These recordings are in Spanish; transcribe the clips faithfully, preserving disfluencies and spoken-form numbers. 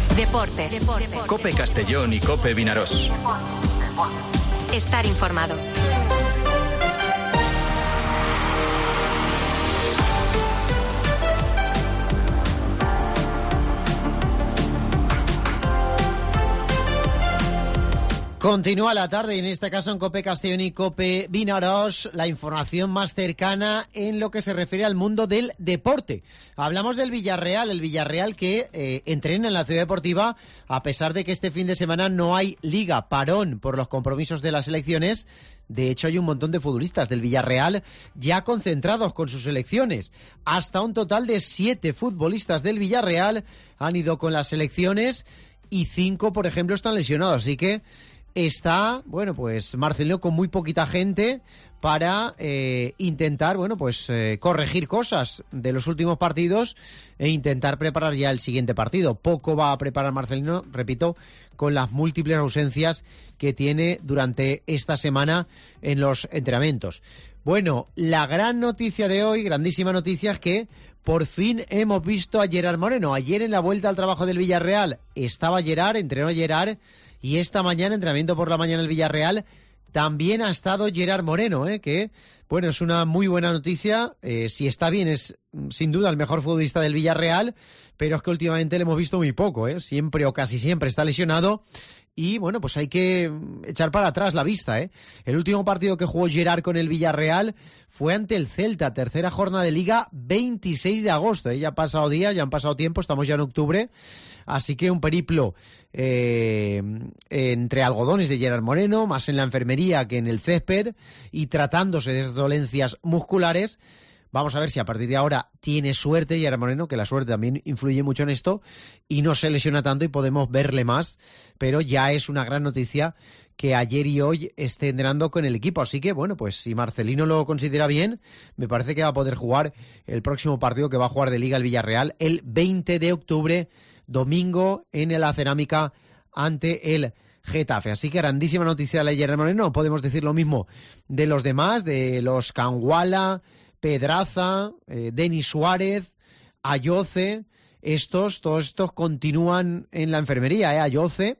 Deportes. Deportes. COPE Castellón y COPE Vinarós. Estar informado. Continúa la tarde y en este caso en COPE Castellón y COPE Vinarós la información más cercana en lo que se refiere al mundo del deporte. Hablamos del Villarreal, el Villarreal que eh, entrena en la Ciudad Deportiva a pesar de que este fin de semana no hay liga, parón por los compromisos de las selecciones. De hecho hay un montón de futbolistas del Villarreal ya concentrados con sus selecciones. Hasta un total de siete futbolistas del Villarreal han ido con las selecciones y cinco, por ejemplo, están lesionados, así que está, bueno, pues Marcelino con muy poquita gente para eh, intentar, bueno, pues eh, corregir cosas de los últimos partidos e intentar preparar ya el siguiente partido. Poco va a preparar Marcelino, repito, con las múltiples ausencias que tiene durante esta semana en los entrenamientos. Bueno, la gran noticia de hoy, grandísima noticia, es que por fin hemos visto a Gerard Moreno. Ayer en la vuelta al trabajo del Villarreal estaba Gerard, entrenó Gerard, y esta mañana, entrenamiento por la mañana en el Villarreal, también ha estado Gerard Moreno, ¿eh? que, bueno, es una muy buena noticia. Eh, si está bien, es sin duda el mejor futbolista del Villarreal, pero es que últimamente le hemos visto muy poco, ¿eh? Siempre o casi siempre está lesionado. Y bueno, pues hay que echar para atrás la vista, ¿eh? El último partido que jugó Gerard con el Villarreal fue ante el Celta, tercera jornada de Liga, veintiséis de agosto, ¿eh? Ya han pasado días, ya han pasado tiempo, estamos ya en octubre, así que un periplo eh, entre algodones de Gerard Moreno, más en la enfermería que en el césped, y tratándose de esas dolencias musculares. Vamos a ver si a partir de ahora tiene suerte Gerard Moreno, que la suerte también influye mucho en esto, y no se lesiona tanto y podemos verle más, pero ya es una gran noticia que ayer y hoy esté entrenando con el equipo. Así que, bueno, pues si Marcelino lo considera bien, me parece que va a poder jugar el próximo partido que va a jugar de Liga el Villarreal el veinte de octubre, domingo, en la Cerámica ante el Getafe. Así que grandísima noticia la de Gerard Moreno. No podemos decir lo mismo de los demás, de los Canguala, Pedraza, eh, Denis Suárez, Ayoce. Estos, todos estos continúan en la enfermería, ¿eh? Ayoce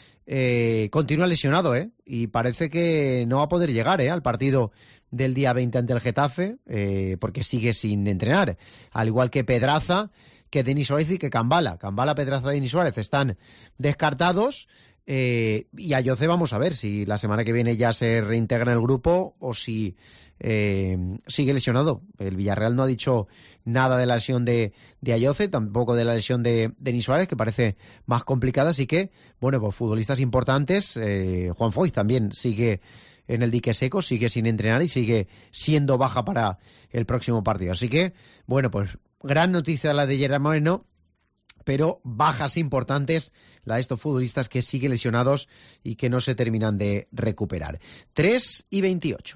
eh, continúa lesionado, ¿eh? Y parece que no va a poder llegar, ¿eh? Al partido del día veinte ante el Getafe, eh, porque sigue sin entrenar. Al igual que Pedraza, que Denis Suárez y que Cambala. Cambala, Pedraza, Denis Suárez están descartados. Eh, y Ayoce vamos a ver si la semana que viene ya se reintegra en el grupo o si eh, sigue lesionado. El Villarreal no ha dicho nada de la lesión de, de Ayoce, tampoco de la lesión de Denis Suárez, que parece más complicada, así que, bueno, pues futbolistas importantes. eh, Juan Foyth también sigue en el dique seco, sigue sin entrenar y sigue siendo baja para el próximo partido. Así que, bueno, pues gran noticia la de Gerard Moreno, pero bajas importantes la de estos futbolistas que siguen lesionados y que no se terminan de recuperar. tres y veintiocho.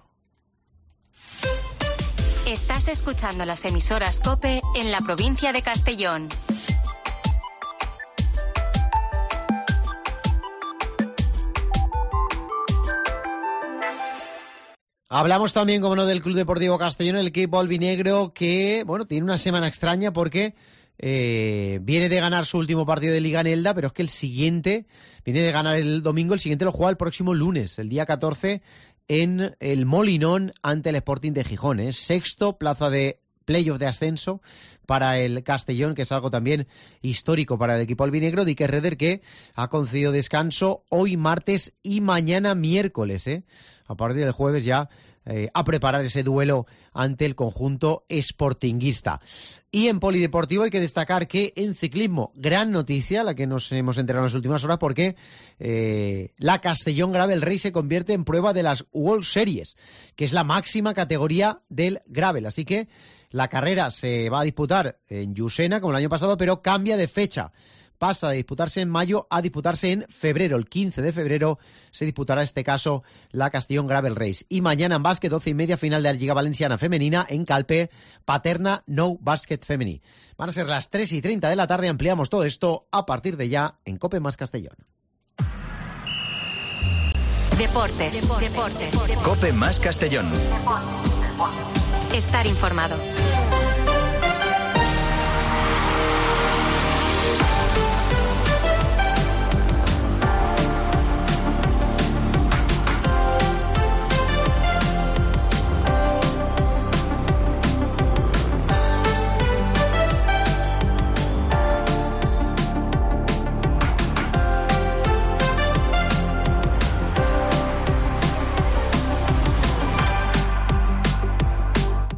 Estás escuchando las emisoras COPE en la provincia de Castellón. Hablamos también, como no, del Club Deportivo Castellón, el equipo albinegro que, bueno, tiene una semana extraña porque Eh, viene de ganar su último partido de Liga en Elda, pero es que el siguiente, viene de ganar el domingo, el siguiente lo juega el próximo lunes, el día catorce, en el Molinón ante el Sporting de Gijón, ¿eh? Sexto, plaza de playoff de ascenso para el Castellón, que es algo también histórico para el equipo albinegro. Dique Reder, que ha concedido descanso hoy martes y mañana miércoles, ¿eh? A partir del jueves ya Eh, a preparar ese duelo ante el conjunto sportinguista. Y en polideportivo hay que destacar que en ciclismo, gran noticia, la que nos hemos enterado en las últimas horas, porque eh, la Castellón Gravel Race se convierte en prueba de las World Series, que es la máxima categoría del gravel. Así que la carrera se va a disputar en Llucena, como el año pasado, pero cambia de fecha. Pasa de disputarse en mayo a disputarse en febrero. El quince de febrero se disputará, en este caso, la Castellón Gravel Race. Y mañana en básquet, doce y media, final de la Liga Valenciana Femenina en Calpe, Paterna No Básquet Femení. Van a ser las tres y treinta de la tarde. Ampliamos todo esto a partir de ya en COPE más Castellón. Deportes. Deportes. Deportes. COPE más Castellón. Estar informado.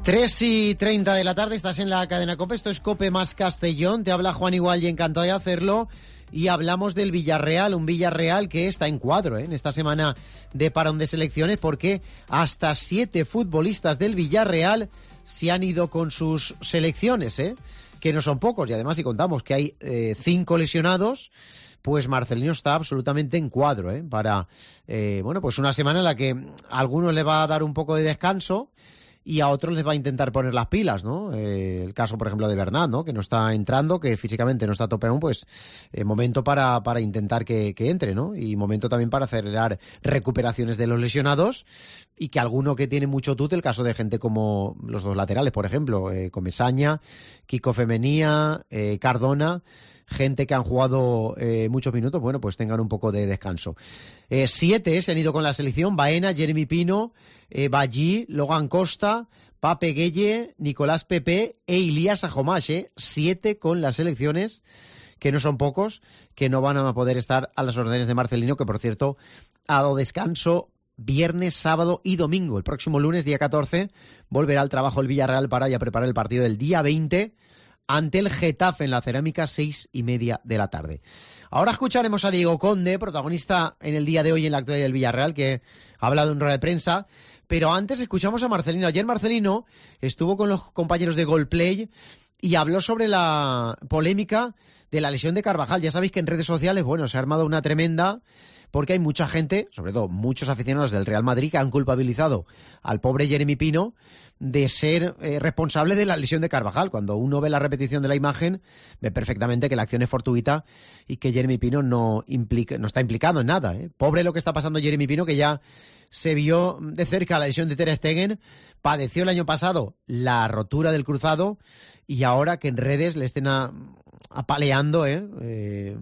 tres y treinta de la tarde, estás en la cadena COPE, esto es COPE más Castellón, te habla Juan Igual y encantado de hacerlo, y hablamos del Villarreal, un Villarreal que está en cuadro ¿eh? en esta semana de parón de selecciones, porque hasta siete futbolistas del Villarreal se han ido con sus selecciones, ¿eh? que no son pocos, y además si contamos que hay eh, cinco lesionados, pues Marcelino está absolutamente en cuadro ¿eh? para eh, bueno, pues una semana en la que a algunos le va a dar un poco de descanso, y a otros les va a intentar poner las pilas, ¿no? Eh, el caso, por ejemplo, de Bernat, ¿no? Que no está entrando, que físicamente no está a tope aún, pues eh, momento para, para intentar que, que entre, ¿no? Y momento también para acelerar recuperaciones de los lesionados, y que alguno que tiene mucho tute, el caso de gente como los dos laterales, por ejemplo, eh, Comesaña, Kiko Femenía, eh, Cardona, gente que han jugado eh, muchos minutos, bueno, pues tengan un poco de descanso. Eh, siete se han ido con la selección: Baena, Jeremy Pino, eh, Ballí, Logan Costa, Pape Gueye, Nicolás Pepe e Ilías Ajomash, eh. Siete con las selecciones, que no son pocos, que no van a poder estar a las órdenes de Marcelino, que por cierto ha dado descanso viernes, sábado y domingo. El próximo lunes, día catorce, volverá al trabajo el Villarreal para ya preparar el partido del día veinte ante el Getafe en la Cerámica, seis y media de la tarde. Ahora escucharemos a Diego Conde, protagonista en el día de hoy en la actualidad del Villarreal, que ha hablado en rueda de prensa, pero antes escuchamos a Marcelino. Ayer Marcelino estuvo con los compañeros de Goalplay y habló sobre la polémica de la lesión de Carvajal. Ya sabéis que en redes sociales, bueno, se ha armado una tremenda, porque hay mucha gente, sobre todo muchos aficionados del Real Madrid, que han culpabilizado al pobre Jeremy Pino de ser eh, responsable de la lesión de Carvajal. Cuando uno ve la repetición de la imagen, ve perfectamente que la acción es fortuita y que Jeremy Pino no, implica, no está implicado en nada. ¿eh? Pobre lo que está pasando Jeremy Pino, que ya se vio de cerca la lesión de Ter Stegen, padeció el año pasado la rotura del cruzado, y ahora que en redes le estén a, apaleando, ¿eh? Eh,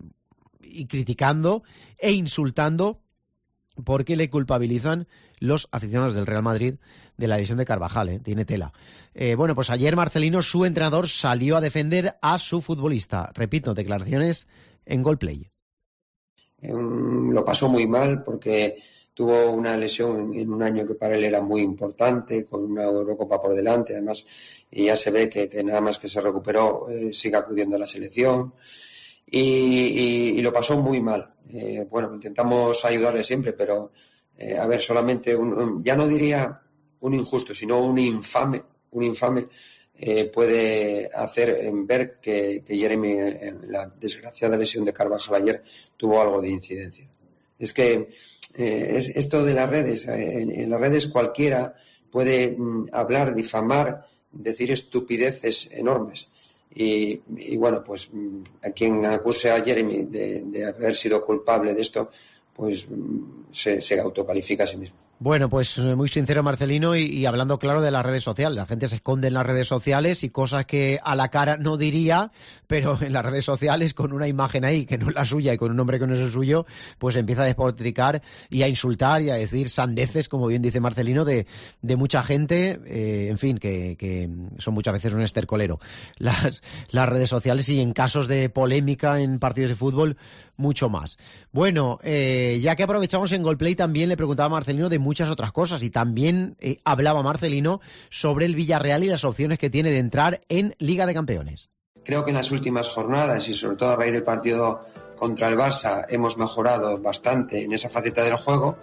y criticando e insultando porque le culpabilizan los aficionados del Real Madrid de la lesión de Carvajal, ¿eh? Tiene tela. Eh, bueno, pues ayer Marcelino, su entrenador, salió a defender a su futbolista. Repito, declaraciones en Goalplay. Eh, lo pasó muy mal porque tuvo una lesión en, en un año que para él era muy importante, con una Eurocopa por delante, además, y ya se ve que, que nada más que se recuperó, eh, sigue acudiendo a la selección. Y, y, y lo pasó muy mal. Eh, bueno, intentamos ayudarle siempre, pero eh, a ver, solamente un, un, ya no diría un injusto, sino un infame, un infame eh, puede hacer en ver que, que Jeremy, en la desgraciada lesión de Carvajal ayer, tuvo algo de incidencia. Es que eh, es, esto de las redes, eh, en, en las redes cualquiera puede mm, hablar, difamar, decir estupideces enormes. Y, y bueno, pues a quien acuse a Jeremy de, de haber sido culpable de esto, pues se, se autocalifica a sí mismo. Bueno, pues muy sincero Marcelino, y, y hablando claro de las redes sociales. La gente se esconde en las redes sociales y cosas que a la cara no diría, pero en las redes sociales, con una imagen ahí que no es la suya y con un nombre que no es el suyo, pues empieza a despotricar y a insultar y a decir sandeces, como bien dice Marcelino, de, de mucha gente, eh, en fin, que, que son muchas veces un estercolero. Las, las redes sociales, y en casos de polémica en partidos de fútbol, mucho más. Bueno, eh, ya que aprovechamos en Goalplay, también le preguntaba a Marcelino de muchas otras cosas, y también eh, hablaba Marcelino sobre el Villarreal y las opciones que tiene de entrar en Liga de Campeones. Creo que en las últimas jornadas, y sobre todo a raíz del partido contra el Barça, hemos mejorado bastante en esa faceta del juego,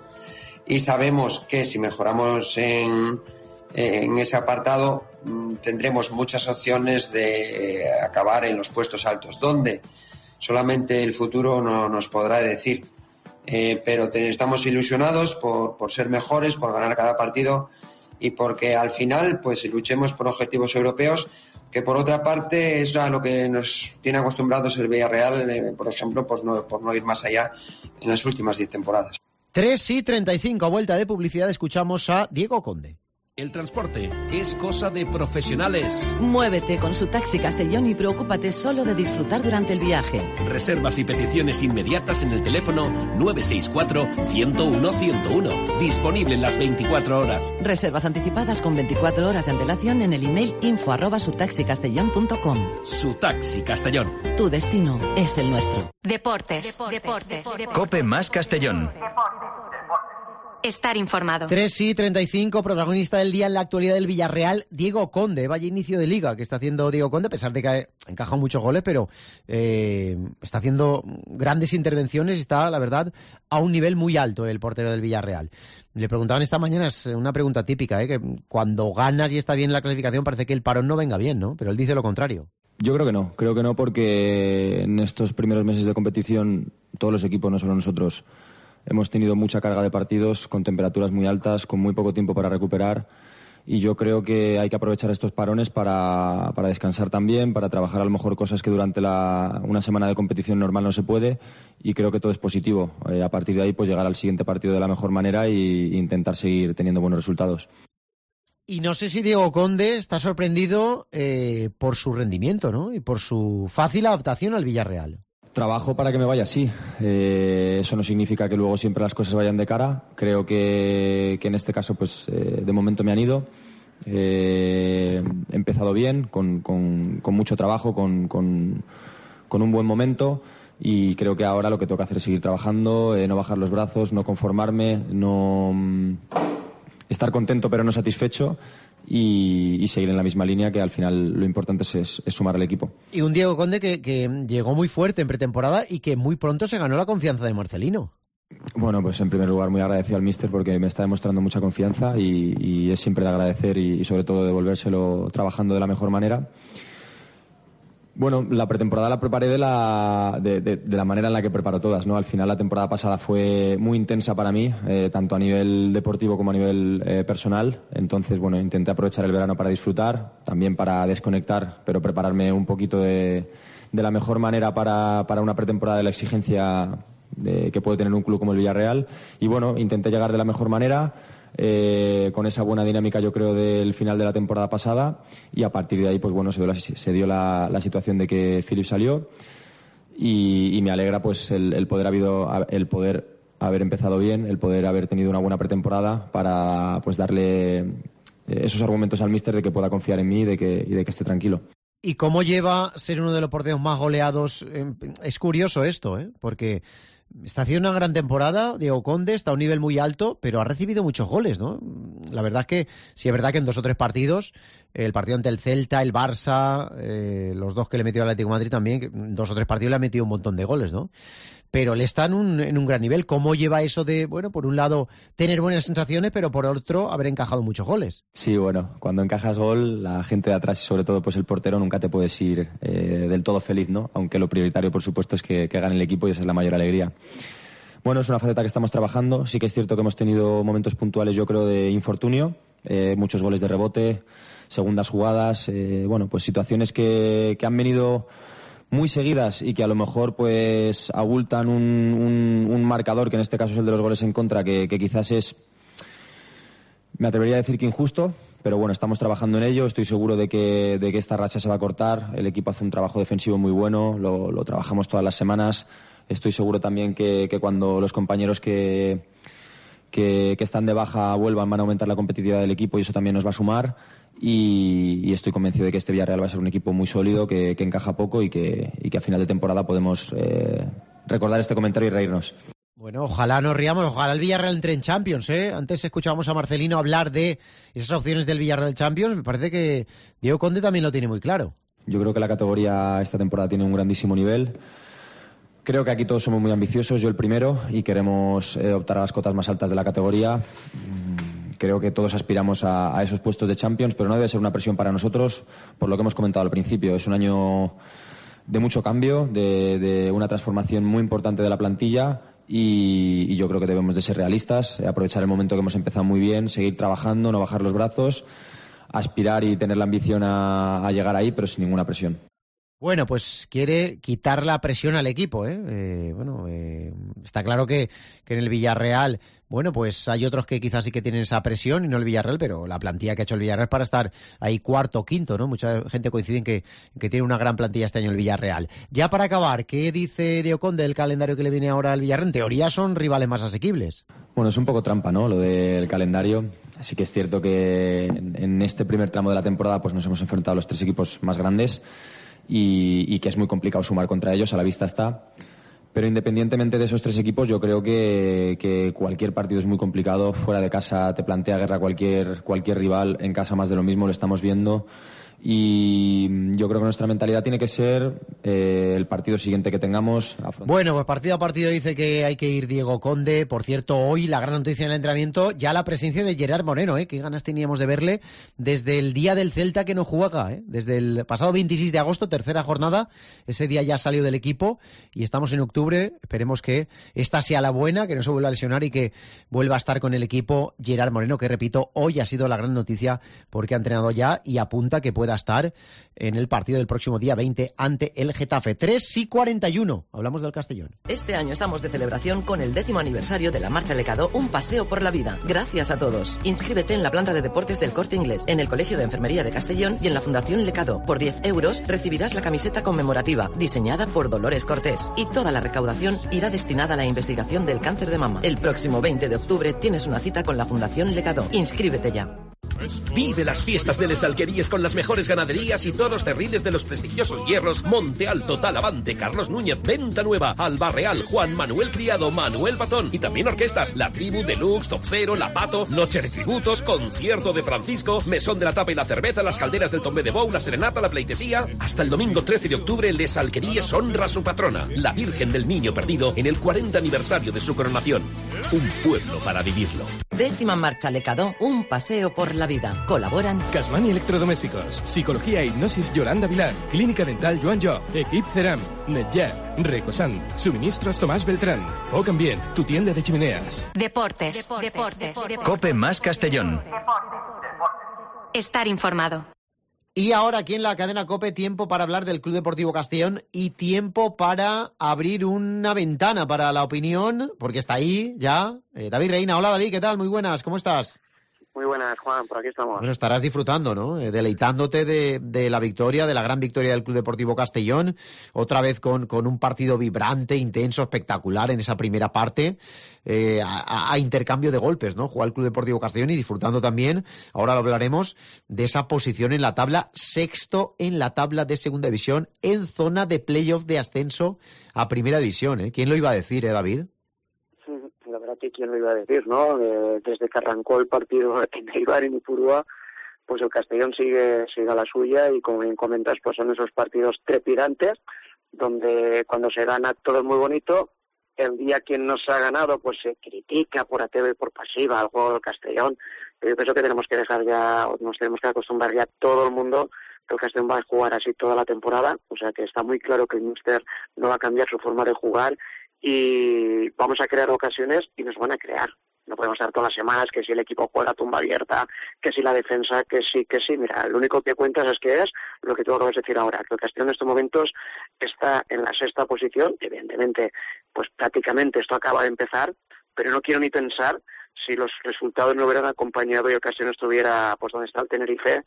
y sabemos que si mejoramos en, en ese apartado tendremos muchas opciones de acabar en los puestos altos, donde solamente el futuro no nos podrá decir. Eh, pero te, estamos ilusionados por, por ser mejores, por ganar cada partido, y porque al final pues luchemos por objetivos europeos, que por otra parte es a lo que nos tiene acostumbrados el Villarreal, eh, por ejemplo, pues no, por no ir más allá en las últimas diez temporadas. tres y treinta y cinco, a vuelta de publicidad, escuchamos a Diego Conde. El transporte es cosa de profesionales. Muévete con su Taxi Castellón y preocúpate solo de disfrutar durante el viaje. Reservas y peticiones inmediatas en el teléfono nueve seis cuatro, ciento uno, ciento uno. Disponible en las veinticuatro horas. Reservas anticipadas con veinticuatro horas de antelación en el email info arroba sutaxicastellón punto com. Su Taxi Castellón. Tu destino es el nuestro. Deportes. Deportes. Deportes. COPE más Castellón. estar informado. tres y treinta y cinco, protagonista del día en la actualidad del Villarreal, Diego Conde. Vaya inicio de liga que está haciendo Diego Conde, a pesar de que ha encajado muchos goles, pero eh, está haciendo grandes intervenciones y está, la verdad, a un nivel muy alto el portero del Villarreal. Le preguntaban esta mañana, es una pregunta típica, ¿eh? Que cuando ganas y está bien la clasificación parece que el parón no venga bien, ¿no? Pero él dice lo contrario. Yo creo que no, creo que no porque en estos primeros meses de competición todos los equipos, no solo nosotros, hemos tenido mucha carga de partidos con temperaturas muy altas, con muy poco tiempo para recuperar y yo creo que hay que aprovechar estos parones para, para descansar también, para trabajar a lo mejor cosas que durante la, una semana de competición normal no se puede y creo que todo es positivo. Eh, a partir de ahí pues llegar al siguiente partido de la mejor manera e intentar seguir teniendo buenos resultados. Y no sé si Diego Conde está sorprendido eh, por su rendimiento, ¿no? Y por su fácil adaptación al Villarreal. Trabajo para que me vaya así. Eh, eso no significa que luego siempre las cosas vayan de cara. Creo que, que en este caso, pues eh, de momento me han ido. Eh, he empezado bien, con, con, con mucho trabajo, con, con, con un buen momento. Y creo que ahora lo que toca hacer es seguir trabajando, eh, no bajar los brazos, no conformarme, no estar contento pero no satisfecho. Y, y seguir en la misma línea, que al final lo importante es, es, es sumar al equipo. Y un Diego Conde que, que llegó muy fuerte en pretemporada y que muy pronto se ganó la confianza de Marcelino. Bueno, pues en primer lugar muy agradecido al míster porque me está demostrando mucha confianza y, y es siempre de agradecer y, y sobre todo devolvérselo trabajando de la mejor manera. Bueno, la pretemporada la preparé de la, de, de, de la manera en la que preparo todas, ¿no? Al final la temporada pasada fue muy intensa para mí, eh, tanto a nivel deportivo como a nivel eh, personal. Entonces, bueno, intenté aprovechar el verano para disfrutar, también para desconectar, pero prepararme un poquito de, de la mejor manera para, para una pretemporada de la exigencia de, que puede tener un club como el Villarreal. Y bueno, intenté llegar de la mejor manera. Eh, con esa buena dinámica yo creo del final de la temporada pasada y a partir de ahí pues bueno se dio la, se dio la, la situación de que Philip salió y, y me alegra pues el, el poder habido el poder haber empezado bien, el poder haber tenido una buena pretemporada para pues darle esos argumentos al míster de que pueda confiar en mí y de que, y de que esté tranquilo. ¿Y cómo lleva ser uno de los porteros más goleados? Es curioso esto, ¿eh? Porque está haciendo una gran temporada, Diego Conde, está a un nivel muy alto, pero ha recibido muchos goles, ¿no? La verdad es que, sí es verdad que en dos o tres partidos, el partido ante el Celta, el Barça, eh, los dos que le metió al Atlético de Madrid también, en dos o tres partidos le ha metido un montón de goles, ¿no? Pero él está en un, en un gran nivel. ¿Cómo lleva eso de, bueno, por un lado, tener buenas sensaciones, pero por otro, haber encajado muchos goles? Sí, bueno, cuando encajas gol, la gente de atrás y sobre todo pues el portero nunca te puedes ir eh, del todo feliz, ¿no? Aunque lo prioritario, por supuesto, es que, que gane el equipo y esa es la mayor alegría. Bueno, es una faceta que estamos trabajando. Sí que es cierto que hemos tenido momentos puntuales, yo creo, de infortunio, eh, muchos goles de rebote, segundas jugadas, eh, bueno, pues situaciones que, que han venido muy seguidas y que a lo mejor pues abultan un, un, un marcador, que en este caso es el de los goles en contra, que, que quizás es, me atrevería a decir que injusto, pero bueno, estamos trabajando en ello, estoy seguro de que, de que esta racha se va a cortar, el equipo hace un trabajo defensivo muy bueno, lo, lo trabajamos todas las semanas, estoy seguro también que, que cuando los compañeros que, que, que están de baja vuelvan van a aumentar la competitividad del equipo y eso también nos va a sumar. Y, y estoy convencido de que este Villarreal va a ser un equipo muy sólido, que, que encaja poco y que, y que a final de temporada podemos eh, recordar este comentario y reírnos. Bueno, ojalá nos riamos, ojalá el Villarreal entre en Champions, ¿eh? Antes escuchábamos a Marcelino hablar de esas opciones del Villarreal Champions, me parece que Diego Conde también lo tiene muy claro. Yo creo que la categoría esta temporada tiene un grandísimo nivel. Creo que aquí todos somos muy ambiciosos, yo el primero, y queremos eh, optar a las cotas más altas de la categoría. Creo que todos aspiramos a, a esos puestos de Champions, pero no debe ser una presión para nosotros, por lo que hemos comentado al principio. Es un año de mucho cambio, de, de una transformación muy importante de la plantilla y, y yo creo que debemos de ser realistas, aprovechar el momento que hemos empezado muy bien, seguir trabajando, no bajar los brazos, aspirar y tener la ambición a, a llegar ahí, pero sin ninguna presión. Bueno, pues quiere quitar la presión al equipo, ¿eh? eh bueno, eh, está claro que, que en el Villarreal, bueno, pues hay otros que quizás sí que tienen esa presión y no el Villarreal, pero la plantilla que ha hecho el Villarreal es para estar ahí cuarto o quinto, ¿no? Mucha gente coincide en que, que tiene una gran plantilla este año el Villarreal. Ya para acabar, ¿qué dice Diego Conde del calendario que le viene ahora al Villarreal? En teoría son rivales más asequibles. Bueno, es un poco trampa, ¿no?, lo del calendario. Sí que es cierto que en, en este primer tramo de la temporada pues nos hemos enfrentado a los tres equipos más grandes. Y, y que es muy complicado sumar contra ellos, a la vista está. Pero independientemente de esos tres equipos, yo creo que, que cualquier partido es muy complicado. Fuera de casa te plantea guerra cualquier, cualquier rival. En casa más de lo mismo, lo estamos viendo. Y yo creo que nuestra mentalidad tiene que ser eh, el partido siguiente que tengamos. Afrontar. Bueno, pues partido a partido dice que hay que ir Diego Conde. Por cierto, hoy la gran noticia en el entrenamiento, ya la presencia de Gerard Moreno, ¿eh? Qué ganas teníamos de verle desde el día del Celta que no juega, ¿eh? Desde el pasado veintiséis de agosto, tercera jornada. Ese día ya salió del equipo y estamos en octubre. Esperemos que esta sea la buena, que no se vuelva a lesionar y que vuelva a estar con el equipo Gerard Moreno, que repito, hoy ha sido la gran noticia porque ha entrenado ya y apunta que pueda a estar en el partido del próximo día veinte ante el Getafe. tres y cuarenta y uno. Hablamos del Castellón. Este año estamos de celebración con el décimo aniversario de la Marcha Lecado, un paseo por la vida. Gracias a todos. Inscríbete en la planta de deportes del Corte Inglés, en el Colegio de Enfermería de Castellón y en la Fundación Lecado. Por diez euros recibirás la camiseta conmemorativa, diseñada por Dolores Cortés. Y toda la recaudación irá destinada a la investigación del cáncer de mama. El próximo veinte de octubre tienes una cita con la Fundación Lecado. Inscríbete ya. Vive las fiestas de Les Alquerías con las mejores ganaderías y toros terribles de los prestigiosos hierros Monte Alto, Talavante, Carlos Núñez, Venta Nueva, Alba Real, Juan Manuel Criado, Manuel Patón y también orquestas La Tribu, Deluxe, Top Cero, La Pato, Noche de Tributos, Concierto de Francisco, Mesón de la Tapa y la Cerveza, Las Calderas del Tombe de Bou, La Serenata, La Pleitesía. Hasta el domingo trece de octubre Les Alquerías honra a su patrona, la Virgen del Niño Perdido, en el cuarenta aniversario de su coronación. Un pueblo para vivirlo. Décima Marcha Lecado, un paseo por la vida. Colaboran Casmani Electrodomésticos, Psicología e Hipnosis Yolanda Vilán, Clínica Dental Joan Jo, Equip Ceram, Netjar, Recosan, Suministros Tomás Beltrán, Foc Ambient, tu tienda de chimeneas. Deportes, deportes, deportes, deportes. Cope más Castellón. Estar informado. Y ahora aquí en la cadena COPE, tiempo para hablar del Club Deportivo Castellón y tiempo para abrir una ventana para la opinión, porque está ahí ya eh, David Reina. Hola David, ¿qué tal? Muy buenas, ¿cómo estás? Muy buenas, Juan, por aquí estamos. Bueno, estarás disfrutando, ¿no? Eh, deleitándote de, de la victoria, de la gran victoria del Club Deportivo Castellón, otra vez con, con un partido vibrante, intenso, espectacular en esa primera parte, eh, a, a intercambio de golpes, ¿no? Juega el Club Deportivo Castellón y disfrutando también, ahora lo hablaremos, de esa posición en la tabla, sexto en la tabla de segunda división, en zona de playoff de ascenso a primera división, ¿eh? ¿Quién lo iba a decir, eh, David? La verdad que quién lo iba a decir, ¿no? Eh, desde que arrancó el partido en Eibar y en Ipurúa, pues el Castellón sigue, sigue a la suya y como bien comentas, pues son esos partidos trepidantes donde cuando se gana todo es muy bonito. El día quien nos ha ganado pues se critica por activa y por pasiva al juego del Castellón, pero yo pienso que tenemos que dejar ya, nos tenemos que acostumbrar ya todo el mundo que el Castellón va a jugar así toda la temporada, o sea que está muy claro que el míster no va a cambiar su forma de jugar y vamos a crear ocasiones y nos van a crear. No podemos estar todas las semanas que si el equipo juega tumba abierta, que si la defensa, que sí, que sí. Mira, lo único que cuentas es que es lo que tú acabas de decir ahora, que el Castellón en estos momentos está en la sexta posición, evidentemente, pues prácticamente esto acaba de empezar, pero no quiero ni pensar si los resultados no hubieran acompañado y el Castellón estuviera pues donde está el Tenerife.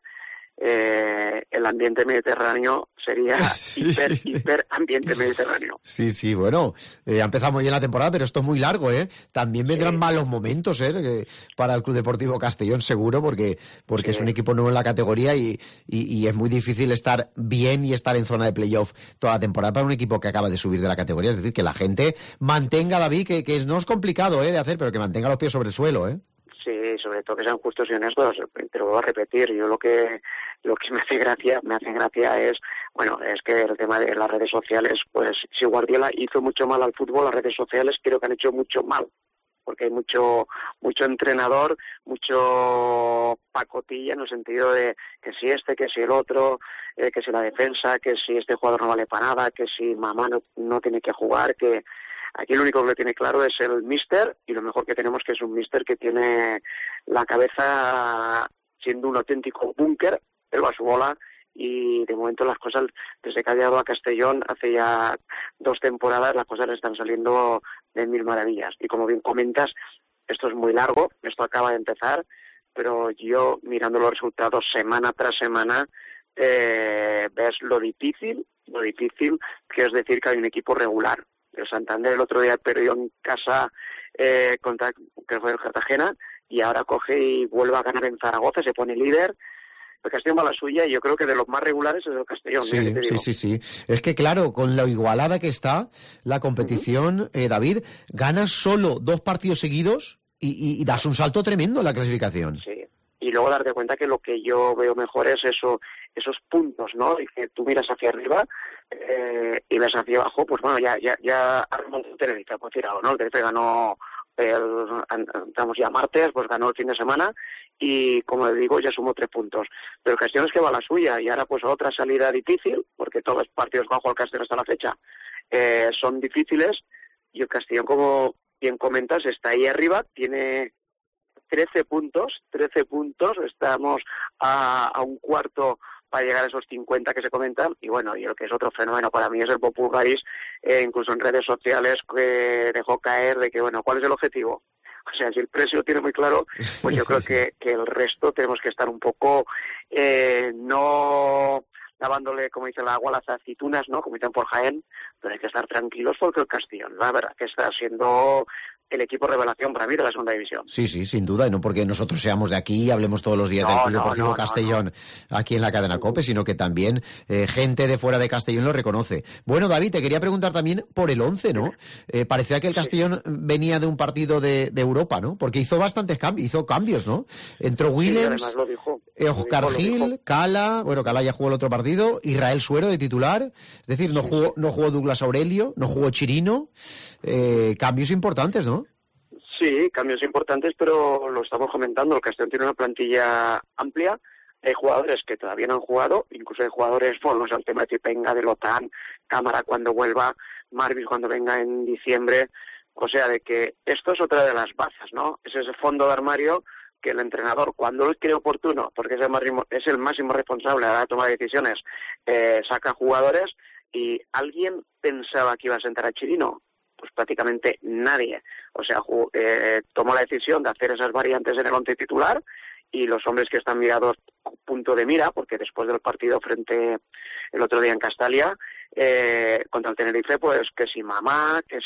Eh, el ambiente mediterráneo sería sí, hiper, sí. hiper ambiente mediterráneo. Sí, sí, bueno, eh, ha empezado muy bien la temporada, pero esto es muy largo, ¿eh? También vendrán sí. malos momentos, ¿eh? Que para el Club Deportivo Castellón, seguro, porque porque sí. es un equipo nuevo en la categoría y, y, y es muy difícil estar bien y estar en zona de playoff toda la temporada para un equipo que acaba de subir de la categoría. Es decir, que la gente mantenga, David, que, que no es complicado, ¿eh? de hacer, pero que mantenga los pies sobre el suelo, ¿eh? Sí, sobre todo que sean justos y honestos, pero vuelvo a repetir, yo lo que lo que me hace gracia, me hace gracia es, bueno, es que el tema de las redes sociales, pues si Guardiola hizo mucho mal al fútbol, las redes sociales creo que han hecho mucho mal, porque hay mucho mucho entrenador, mucho pacotilla en el sentido de que si este, que si el otro, eh, que si la defensa, que si este jugador no vale para nada, que si mamá no, no tiene que jugar, que aquí lo único que lo tiene claro es el míster y lo mejor que tenemos que es un míster que tiene la cabeza siendo un auténtico búnker, él va a su bola y de momento las cosas, desde que ha llegado a Castellón hace ya dos temporadas, las cosas le están saliendo de mil maravillas. Y como bien comentas, esto es muy largo, esto acaba de empezar, pero yo mirando los resultados semana tras semana, eh, ves lo difícil, lo difícil que es decir que hay un equipo regular. El Santander el otro día perdió en casa eh, contra que fue el Cartagena y ahora coge y vuelve a ganar en Zaragoza, se pone líder el Castellón va a la suya y yo creo que de los más regulares es el Castellón. Sí, ¿eh? sí, sí, sí. Es que claro, con lo igualada que está la competición, uh-huh. eh, David, ganas solo dos partidos seguidos y, y, y das un salto tremendo en la clasificación. Sí. Y luego darte cuenta que lo que yo veo mejor es eso, esos puntos, ¿no? Y que tú miras hacia arriba eh, y ves hacia abajo, pues bueno, ya ya ya ha remontado el Tenerife, pues tirado, ¿no? El Tenerife ganó, el, estamos ya martes, pues ganó el fin de semana y, como le digo, ya sumó tres puntos. Pero el Castellón es que va a la suya y ahora pues otra salida difícil, porque todos los partidos bajo el Castellón hasta la fecha eh, son difíciles y el Castellón, como bien comentas, está ahí arriba, tiene trece puntos, trece puntos, estamos a, a un cuarto para llegar a esos cincuenta que se comentan, y bueno, y lo que es otro fenómeno para mí es el Popurgaris, eh, incluso en redes sociales, que dejó caer de que, bueno, ¿cuál es el objetivo? O sea, si el precio lo tiene muy claro, pues yo creo que, que el resto tenemos que estar un poco, eh, no lavándole, como dice el agua, las aceitunas, ¿no? Como dicen por Jaén, pero hay que estar tranquilos porque el Castellón, la verdad, que está siendo el equipo revelación para mí de la segunda división. Sí, sí, sin duda, y no porque nosotros seamos de aquí y hablemos todos los días no, del Club no, Deportivo no, Castellón no, no. aquí en la cadena COPE, sino que también eh, gente de fuera de Castellón lo reconoce. Bueno, David, te quería preguntar también por el once, ¿no? Eh, parecía que el Castellón sí. venía de un partido de, de Europa, ¿no? Porque hizo bastantes cambios, hizo cambios, ¿no? Entró Williams, sí, lo dijo, eh, Oscar lo dijo, Gil, lo dijo. Cala, bueno, Cala ya jugó el otro partido, Israel Suero de titular, es decir, no jugó, no jugó Douglas Aurelio, no jugó Chirino, eh, cambios importantes, ¿no? Sí, cambios importantes, pero lo estamos comentando. El Castellón tiene una plantilla amplia. Hay jugadores que todavía no han jugado, incluso hay jugadores, bueno, el tema de Tipenga, de Lotán, Cámara cuando vuelva, Marvis cuando venga en diciembre. O sea, de que esto es otra de las bazas, ¿no? Es ese fondo de armario que el entrenador, cuando él cree oportuno, porque es el máximo, es el máximo responsable a la toma de decisiones, eh, saca jugadores. Y ¿alguien pensaba que iba a sentar a Chirino? Pues prácticamente nadie. O sea, eh, tomó la decisión de hacer esas variantes en el once titular y los hombres que están mirados punto de mira, porque después del partido frente el otro día en Castalia, eh, contra el Tenerife, pues que si Mamá, que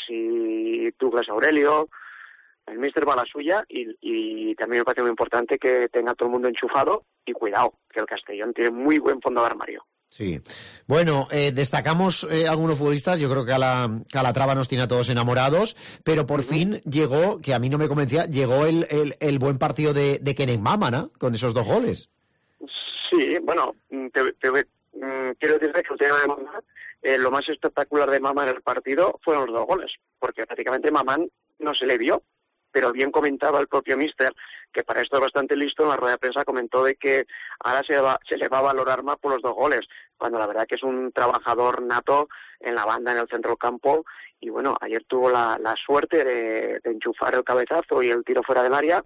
si Douglas Aurelio, el míster va a la suya y, y también me parece muy importante que tenga todo el mundo enchufado y cuidado, que el Castellón tiene muy buen fondo de armario. Sí. Bueno, eh, destacamos eh, algunos futbolistas, yo creo que a la Calatrava nos tiene a todos enamorados, pero por uh-huh. fin llegó, que a mí no me convencía, llegó el, el, el buen partido de, de Kenan Mama, ¿no? Con esos dos goles. Sí, bueno, te, te, te, quiero decirte que el tema de Mama, eh, lo más espectacular de Mama en el partido fueron los dos goles, porque prácticamente Mamán no se le vio, pero bien comentaba el propio míster, que para esto es bastante listo, en la rueda de prensa comentó de que ahora se, va, se le va a valorar más por los dos goles, cuando la verdad que es un trabajador nato en la banda, en el centro del campo, y bueno, ayer tuvo la, la suerte de, de enchufar el cabezazo y el tiro fuera del área,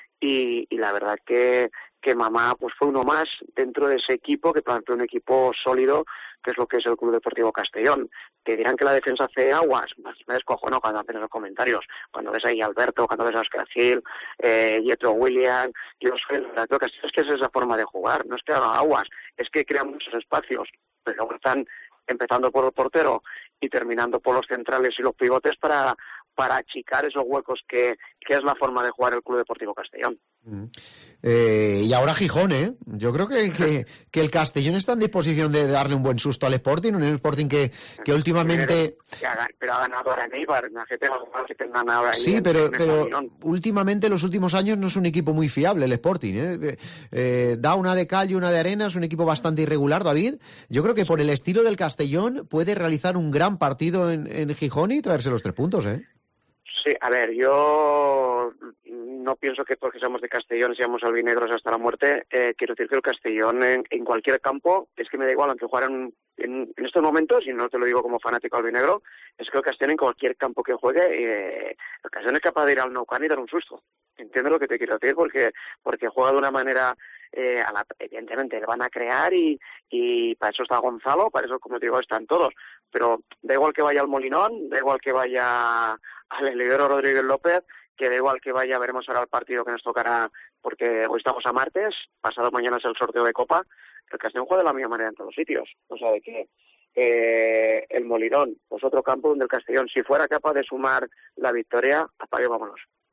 y, y la verdad que, que Mamá pues fue uno más dentro de ese equipo, que planteó un equipo sólido, que es lo que es el Club Deportivo Castellón. Te dirán que la defensa hace aguas, me descojono cuando hacen esos comentarios, cuando ves ahí a Alberto, cuando ves a Oscar Gil, eh, Yetro William, yo soy el Club Castellón, es que es esa forma de jugar, no es que haga aguas, es que crean muchos espacios, pero luego están empezando por el portero y terminando por los centrales y los pivotes para, para achicar esos huecos que, que es la forma de jugar el Club Deportivo Castellón. Eh, y ahora Gijón, ¿eh? Yo creo que, que, que el Castellón está en disposición de darle un buen susto al Sporting, un Sporting que, que últimamente... Pero ha ganado ahora en Eibar, imagínate que tengan ahora... Sí, pero, pero últimamente, los últimos años, no es un equipo muy fiable el Sporting, ¿eh? Eh, da una de cal y una de arena, es un equipo bastante irregular, David. Yo creo que por el estilo del Castellón puede realizar un gran partido en, en Gijón y traerse los tres puntos, ¿eh? Sí, a ver, yo no pienso que porque seamos de Castellón seamos albinegros hasta la muerte. Eh, quiero decir que el Castellón en, en cualquier campo, es que me da igual, aunque jugaran en, en estos momentos, y no te lo digo como fanático albinegro, es que el Castellón en cualquier campo que juegue, eh, el Castellón es capaz de ir al Nou Camp y dar un susto. ¿Entiendes lo que te quiero decir? Porque porque juega de una manera... Eh, a la, evidentemente le van a crear y, y para eso está Gonzalo, para eso, como te digo, están todos, pero da igual que vaya al Molinón, da igual que vaya al Elidero Rodríguez López, que da igual que vaya, veremos ahora el partido que nos tocará, porque hoy estamos a martes, pasado mañana es el sorteo de Copa, el Castellón juega de la misma manera en todos los sitios, o sea, de que eh, el Molinón, pues otro campo donde el Castellón, si fuera capaz de sumar la victoria, apague, vámonos.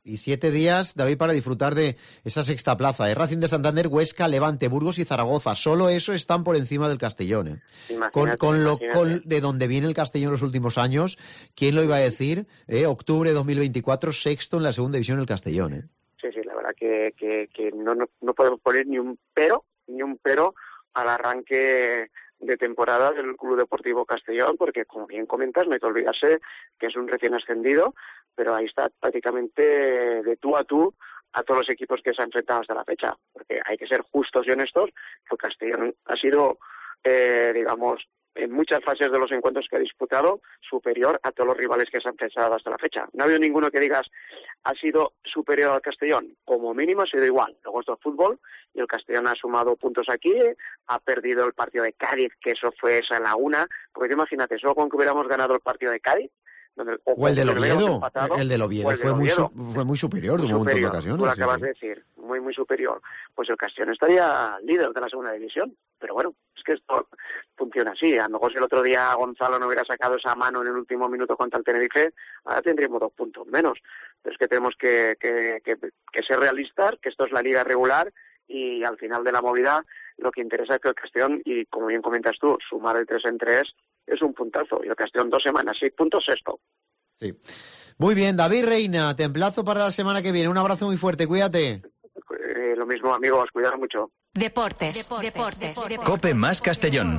Y siete días, David, para disfrutar de esa sexta plaza. ¿eh? Racing de Santander, Huesca, Levante, Burgos y Zaragoza. Solo eso están por encima del Castellón. ¿eh? Con, con lo con, de donde viene el Castellón los últimos años, ¿quién lo iba a decir? ¿Eh? Octubre de dos mil veinticuatro, sexto en la segunda división el Castellón. ¿eh? Sí, sí, la verdad que, que, que no, no, no podemos poner ni un pero, ni un pero al arranque de temporada del Club Deportivo Castellón, porque como bien comentas, no hay que olvidarse que es un recién ascendido, pero ahí está prácticamente de tú a tú a todos los equipos que se han enfrentado hasta la fecha, porque hay que ser justos y honestos, que el Castellón ha sido, eh, digamos, en muchas fases de los encuentros que ha disputado, superior a todos los rivales que se han enfrentado hasta la fecha. No ha habido ninguno que digas ha sido superior al Castellón. Como mínimo ha sido igual. Luego esto es fútbol y el Castellón ha sumado puntos aquí, ha perdido el partido de Cádiz, que eso fue esa laguna. Porque tú imagínate, solo con que hubiéramos ganado el partido de Cádiz, donde, o, o el del Oviedo, el del Oviedo fue, del muy, Oviedo. Su, fue muy superior de un montón de ocasiones. Tú lo sí, acabas sí. de decir, muy, muy superior. Pues el Castellón estaría líder de la segunda división. Pero bueno, es que esto funciona así. A lo mejor si el otro día Gonzalo no hubiera sacado esa mano en el último minuto contra el Tenerife, ahora tendríamos dos puntos menos. Pero es que tenemos que, que, que, que ser realistas, que esto es la liga regular y al final de la movida lo que interesa es que el Castellón, y como bien comentas tú, sumar el tres en tres es un puntazo. Y el Castellón dos semanas, seis puntos, sexto. Sí. Muy bien, David Reina, te emplazo para la semana que viene. Un abrazo muy fuerte, cuídate. Eh, lo mismo, amigos, cuidado mucho. Deportes, deportes, deportes, deportes. Cope más Castellón.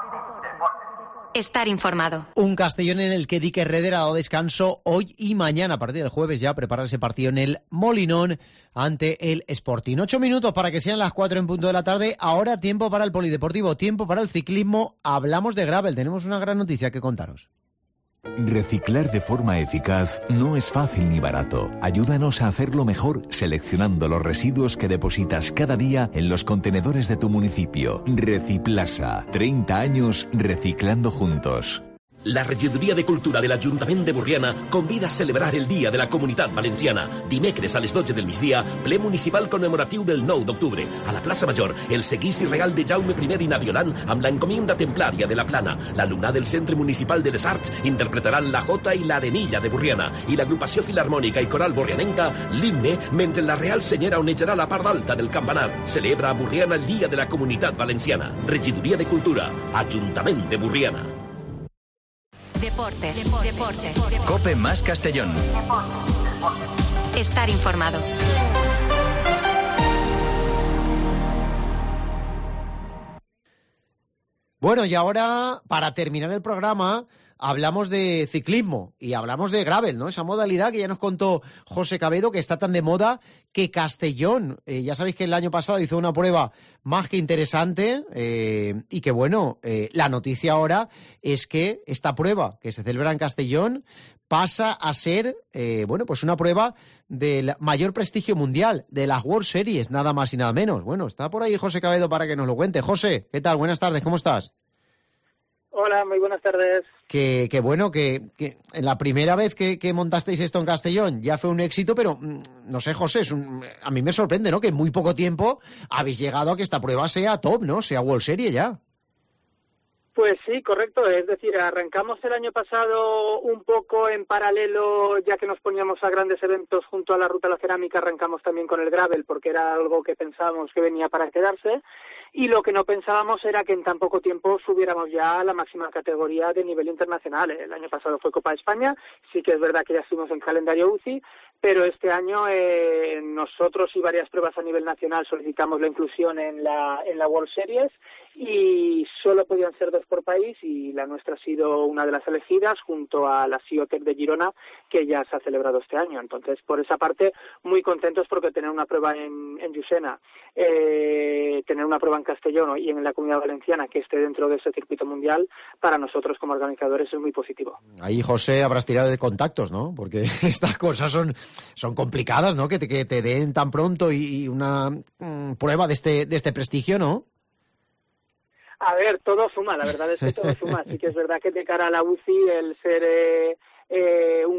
Estar informado. Un Castellón en el que Dick Herrera ha dado descanso hoy y mañana. A partir del jueves ya preparar ese partido en el Molinón ante el Sporting. Ocho minutos para que sean las cuatro en punto de la tarde. Ahora tiempo para el polideportivo, tiempo para el ciclismo. Hablamos de gravel. Tenemos una gran noticia que contaros. Reciclar de forma eficaz no es fácil ni barato. Ayúdanos a hacerlo mejor seleccionando los residuos que depositas cada día en los contenedores de tu municipio. Reciplasa. treinta años reciclando juntos. La Regidoria de Cultura de l'Ajuntament de Borriana convida a celebrar el Dia de la Comunitat Valenciana. Dimecres a les dotze del migdia, ple municipal commemoratiu del nou d'octubre. A la plaça Major, el seguici regal de Jaume primer i Naviolant amb la encomienda templària de la Plana. L'alumnat del Centre Municipal de les Arts interpretaran la Jota i l'Arenilla de Borriana i l'agrupació filharmònica i coral borrianenca l'himne mentre la Real Senyera onejarà la part alta del campanar. Celebra a Borriana el Dia de la Comunitat Valenciana. Regidoria de Cultura, Ajuntament de Borriana. Deportes, deportes, deportes. Cope más Castellón. Estar informado. Bueno, y ahora, para terminar el programa, hablamos de ciclismo y hablamos de gravel, ¿no? Esa modalidad que ya nos contó José Cabedo, que está tan de moda que Castellón, eh, ya sabéis que el año pasado hizo una prueba más que interesante eh, y que, bueno, eh, la noticia ahora es que esta prueba que se celebra en Castellón pasa a ser, eh, bueno, pues una prueba del mayor prestigio mundial, de las World Series, nada más y nada menos. Bueno, está por ahí José Cabedo para que nos lo cuente. José, ¿qué tal? Buenas tardes, ¿cómo estás? Hola, muy buenas tardes. Que, que bueno, que, que la primera vez que, que montasteis esto en Castellón ya fue un éxito, pero no sé, José, es un, a mí me sorprende, ¿no? Que en muy poco tiempo habéis llegado a que esta prueba sea top, ¿no? Sea World Series ya. Pues sí, correcto. Es decir, arrancamos el año pasado un poco en paralelo, ya que nos poníamos a grandes eventos junto a la Ruta a la Cerámica, arrancamos también con el gravel, porque era algo que pensábamos que venía para quedarse. Y lo que no pensábamos era que en tan poco tiempo subiéramos ya a la máxima categoría de nivel internacional. El año pasado fue Copa de España, sí que es verdad que ya estuvimos en calendario U C I, pero este año eh, nosotros y varias pruebas a nivel nacional solicitamos la inclusión en la, en la World Series y solo podían ser dos por país y la nuestra ha sido una de las elegidas junto a la Siotec de Girona, que ya se ha celebrado este año. Entonces, por esa parte, muy contentos porque tener una prueba en, en Llucena, eh, tener una prueba en Castellón y en la Comunidad Valenciana que esté dentro de ese circuito mundial, para nosotros como organizadores es muy positivo. Ahí, José, habrás tirado de contactos, ¿no? Porque estas cosas son, son complicadas, ¿no? Que te, que te den tan pronto y, y una mm, prueba de este, de este prestigio, ¿no? A ver, todo suma, la verdad es que todo suma. Sí que es verdad que de cara a la U C I el ser eh, eh, un club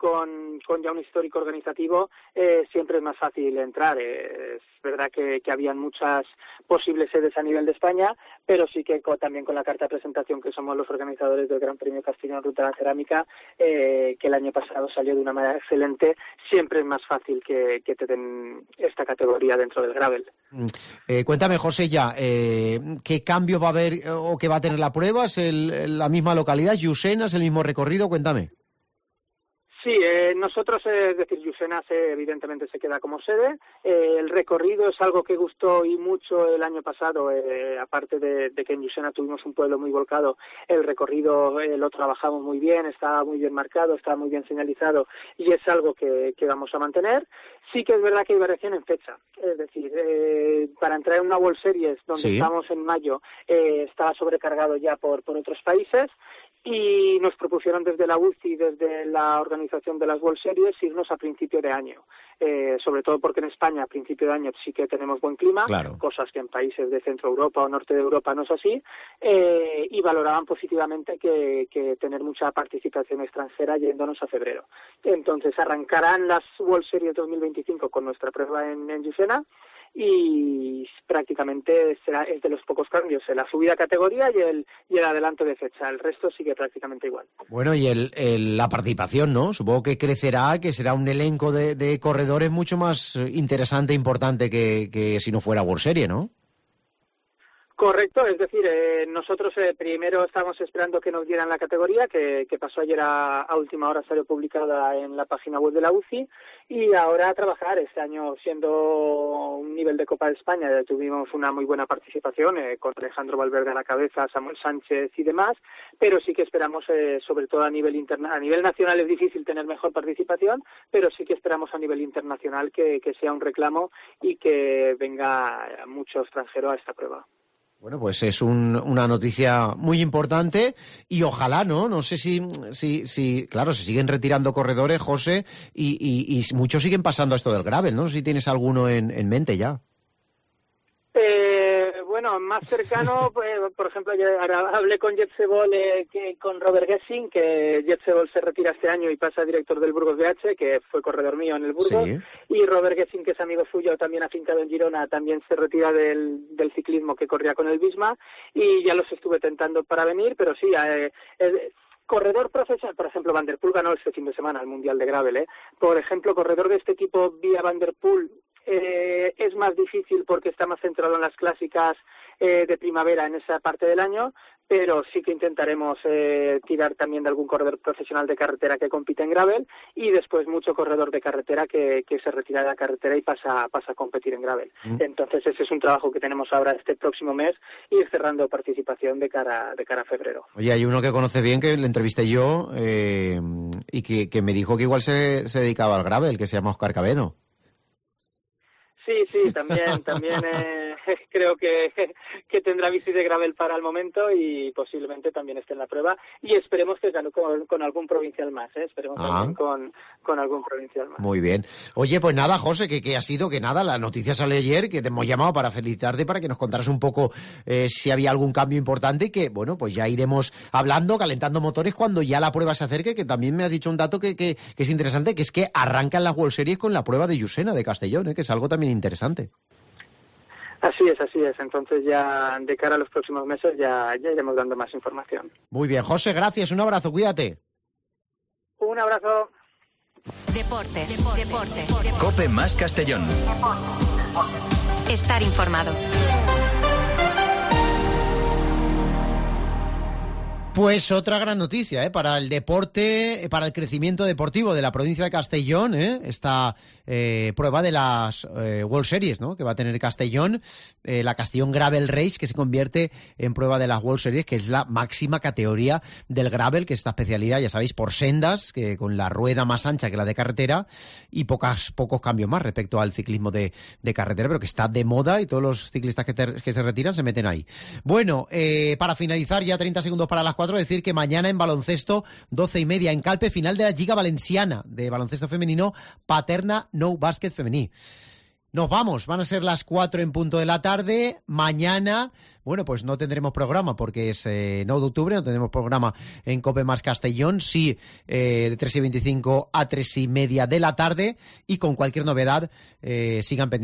con, con ya un histórico organizativo, eh, siempre es más fácil entrar. Eh, es verdad que, que habían muchas posibles sedes a nivel de España, pero sí que con, también con la carta de presentación que somos los organizadores del Gran Premio Castellón Ruta de la Cerámica, eh, que el año pasado salió de una manera excelente, siempre es más fácil que, que te den esta categoría dentro del gravel. Eh, cuéntame, José, ya, eh, ¿qué cambio va a haber o qué va a tener la prueba? ¿Es el, la misma localidad, Llucena, es el mismo recorrido? Cuéntame. Sí, eh, nosotros, eh, es decir, Llucena se, evidentemente se queda como sede. Eh, el recorrido es algo que gustó y mucho el año pasado, eh, aparte de, de que en Llucena tuvimos un pueblo muy volcado, el recorrido eh, lo trabajamos muy bien, estaba muy bien marcado, estaba muy bien señalizado y es algo que, que vamos a mantener. Sí que es verdad que hay variación en fecha, es decir, eh, para entrar en una World Series donde sí. estamos en mayo, eh, estaba sobrecargado ya por, por otros países. Y nos propusieron desde la U C I y desde la organización de las World Series irnos a principio de año, eh, sobre todo porque en España a principio de año sí que tenemos buen clima, claro. cosas que en países de Centro Europa o Norte de Europa no es así, eh, y valoraban positivamente que, que tener mucha participación extranjera yéndonos a febrero. Entonces arrancarán las World Series dos mil veinticinco con nuestra prueba en, en Llucena, y prácticamente será es de los pocos cambios en la subida a categoría y el y el adelanto de fecha. El resto sigue prácticamente igual. Bueno, y el, el la participación, ¿no? Supongo que crecerá, que será un elenco de, de corredores mucho más interesante e importante que, que si no fuera World Series, ¿no? Correcto, es decir, eh, nosotros eh, primero estábamos esperando que nos dieran la categoría, que, que pasó ayer a, a última hora, salió publicada en la página web de la U C I, y ahora a trabajar este año siendo un nivel de Copa de España. Ya tuvimos una muy buena participación eh, con Alejandro Valverde a la cabeza, Samuel Sánchez y demás, pero sí que esperamos, eh, sobre todo a nivel interna a nivel nacional es difícil tener mejor participación, pero sí que esperamos a nivel internacional que, que sea un reclamo y que venga mucho extranjero a esta prueba. Bueno, pues es un, una noticia muy importante y ojalá, ¿no? No sé si, si, si claro, se siguen retirando corredores, José, y, y, y muchos siguen pasando a esto del gravel, ¿no? No sé si tienes alguno en, en mente ya. Eh, bueno, más cercano, pues, por ejemplo, yo hablé con Jetsebol, eh, que, con Robert Gessing, que Jetsebol se retira este año y pasa a director del Burgos B H, que fue corredor mío en el Burgos, sí. Y Robert Gessing, que es amigo suyo, también afincado en Girona, también se retira del, del ciclismo que corría con el Visma, y ya los estuve tentando para venir, pero sí, eh, eh, corredor profesional, por ejemplo, Van der Poel ganó este fin de semana el Mundial de Gravel, ¿eh? Por ejemplo, corredor de este tipo vía Van der Poel, Eh, es más difícil porque está más centrado en las clásicas eh, de primavera en esa parte del año, pero sí que intentaremos eh, tirar también de algún corredor profesional de carretera que compite en gravel y después mucho corredor de carretera que, que se retira de la carretera y pasa, pasa a competir en gravel. Mm. Entonces ese es un trabajo que tenemos ahora este próximo mes, ir cerrando participación de cara, de cara a febrero. Oye, hay uno que conoce bien, que le entrevisté yo eh, y que, que me dijo que igual se, se dedicaba al gravel, que se llama Óscar Cabedo. Sí, sí, también, también eh, creo que, que tendrá bici de gravel para el momento y posiblemente también esté en la prueba y esperemos que con, con algún provincial más, ¿eh? Esperemos ah. también con, con algún provincial más. Muy bien. Oye, pues nada, José, que, que ha sido que nada, la noticia salió ayer, que te hemos llamado para felicitarte, para que nos contaras un poco eh, si había algún cambio importante y que, bueno, pues ya iremos hablando, calentando motores cuando ya la prueba se acerque, que también me has dicho un dato que, que, que es interesante, que es que arrancan las World Series con la prueba de Llucena, de Castellón, ¿eh? Que es algo también interesante. Así es, así es. Entonces ya de cara a los próximos meses ya, ya iremos dando más información. Muy bien, José, gracias. Un abrazo, cuídate. Un abrazo. Deportes, deportes, deportes. deportes. COPE más Castellón. Estar informado. Pues otra gran noticia, ¿eh? Para el deporte, para el crecimiento deportivo de la provincia de Castellón, ¿eh? Esta eh, prueba de las eh, World Series, ¿no? Que va a tener Castellón, eh, la Castellón Gravel Race, que se convierte en prueba de las World Series, que es la máxima categoría del gravel, que es esta especialidad, ya sabéis, por sendas, que con la rueda más ancha que la de carretera y pocas, pocos cambios más respecto al ciclismo de, de carretera, pero que está de moda y todos los ciclistas que, te, que se retiran se meten ahí. Bueno, eh, para finalizar, ya treinta segundos para las cuatro, decir que mañana en baloncesto, doce y media en Calpe, final de la Lliga Valenciana de baloncesto femenino, Paterna No Básquet femení. Nos vamos, van a ser las cuatro en punto de la tarde. Mañana, bueno, pues no tendremos programa porque es eh, nueve de octubre, no tendremos programa en COPE más Castellón, sí, eh, de tres y veinticinco a tres y media de la tarde, y con cualquier novedad, eh, sigan pendientes.